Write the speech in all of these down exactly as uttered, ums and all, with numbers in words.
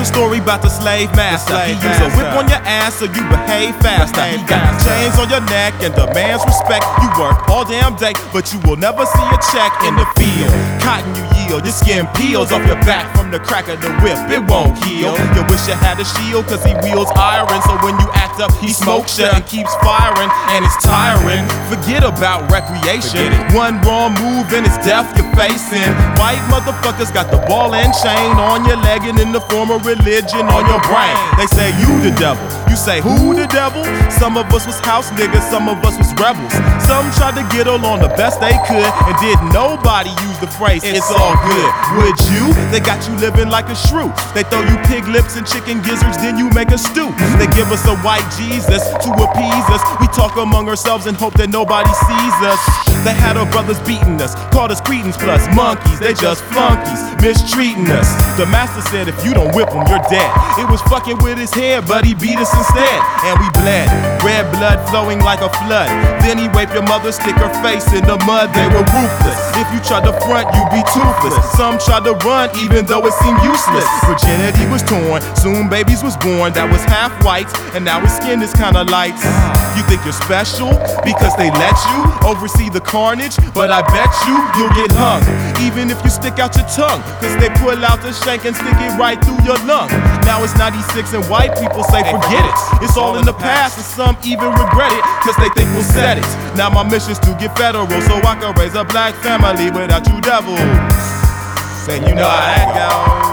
a story about the slave master. He use a whip on your ass so you behave faster. He got chains on your neck and demands respect. You work all damn day, but you will never see a check in the field. Cotton you yield, your skin peels off your back from the crack of the whip. It won't heal. You wish you had a shield, cause he wields iron. So when you act up, he smokes you and keeps firing, and it's tiring. Forget about recreation. One wrong move and it's death you're facing. White motherfuckers got the ball and chain on your leg and in the form of religion on your brain. They say you the devil. You say who the devil? Some of us was house niggas, some of us was rebels. Some tried to get along the best they could and didn't nobody use the phrase it's all good. Would you? They got you living like a shrew. They throw you pig lips and chicken gizzards, then you make a stew. They give us a white Jesus to appease us. We talk among ourselves and hope that nobody sees us. They had our brothers beating us, called us cretins plus monkeys. They just flunkies, mistreating us. The master said if you don't whip them, you're dead. It was fucking with his head, but he beat us instead. And we bled, red blood flowing like a flood. Then he raped your mother, stick her face in the mud. They were ruthless. If you tried to front, you'd be toothless. Some tried to run even though it seemed useless. Virginity was torn, soon babies was born. That was half white, and now his skin is kinda light. You think you're special because they let you oversee the carnage, but I bet you you'll get hung. Even if you stick out your tongue, cause they pull out the shank and stick it right through your lung. Now it's ninety-six and white people say forget it. It's all in the past and some even regret it, cause they think we'll set it. Now my mission's to get federal so I can raise a black family without you devils. And you know how that goes.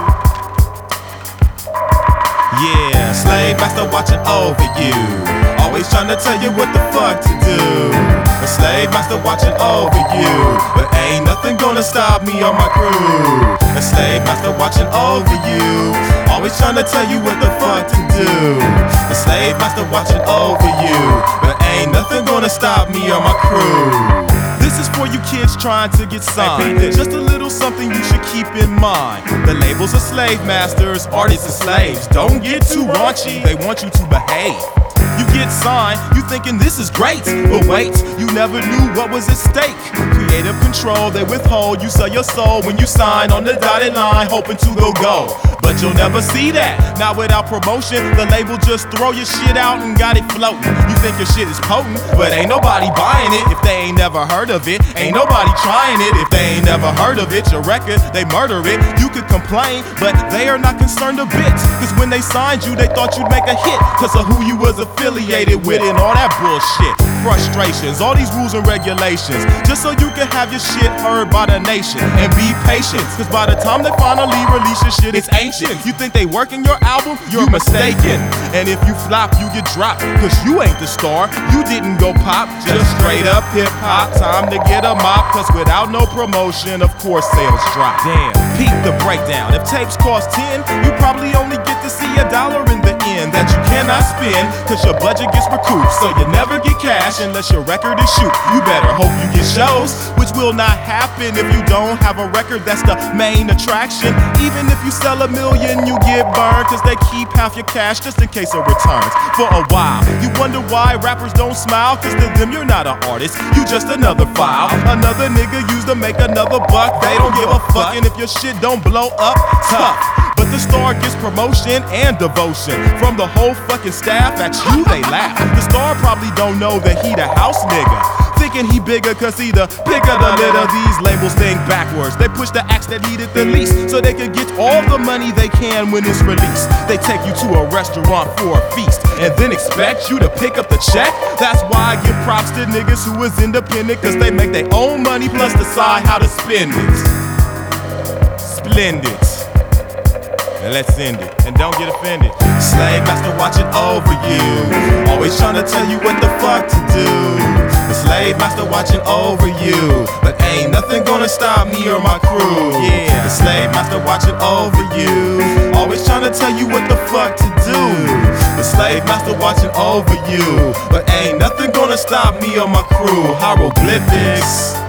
Yeah, slave master watching over you, always trying to tell you what the fuck to do. A slave master watching over you, but ain't nothing gonna stop me or my crew. A slave master watching over you, always trying to tell you what the fuck to do. A slave master watching over you, but ain't nothing gonna stop me or my crew. This is for you kids trying to get signed. Just a little something you should keep in mind. The labels are slave masters, artists are slaves. Don't get too raunchy, they want you to behave. You get signed, you thinking this is great, but wait, you never knew what was at stake. Creative control, they withhold, you sell your soul when you sign on the dotted line, hoping to go go. But you'll never see that, not without promotion. The label just throw your shit out and got it floating. You think your shit is potent, but ain't nobody buying it if they ain't never heard of it. Ain't nobody trying it if they ain't never heard of it. Your record, they murder it. You could complain, but they are not concerned a bit. Cause when they signed you, they thought you'd make a hit cause of who you was affiliated with and all that bullshit. Frustrations, all these rules and regulations, just so you can have your shit heard by the nation. And be patient, cause by the time they finally release your shit, it's ancient. You think they working your album? You're mistaken. And if you flop, you get dropped, cause you ain't the star, you didn't go pop. Just straight up hip hop, time to get a mop. Cause without no promotion, of course sales drop. Damn, peep the breakdown. If tapes cost ten, you probably only get to see a dollar in the end that you cannot spend, cause your budget gets recouped. So you never get cash unless your record is shoot. You better hope you get shows, which will not happen if you don't have a record that's the main attraction. Even if you sell a million, you get burned, cause they keep half your cash just in case it returns. For a while, you wonder why rappers don't smile, cause to them you're not an artist, you just another file. Another nigga used to make another buck. They don't give a fuck, and if your shit don't blow up, tough. But the star gets promotion and devotion from the whole fucking staff. At you they laugh. The star probably don't know that he the house nigga, thinking he bigger cause he the pick of the litter. These labels think backwards. They push the acts that need it the least so they can get all the money they can when it's released. They take you to a restaurant for a feast and then expect you to pick up the check. That's why I give props to niggas who is independent, cause they make their own money plus decide how to spend it. Splendid. And let's end it, and don't get offended. Slave master watching over you, always trying to tell you what the fuck to do. The slave master watching over you, but ain't nothing gonna stop me or my crew. Yeah, the slave master watching over you, always trying to tell you what the fuck to do. The slave master watching over you, but ain't nothing gonna stop me or my crew. Hieroglyphics.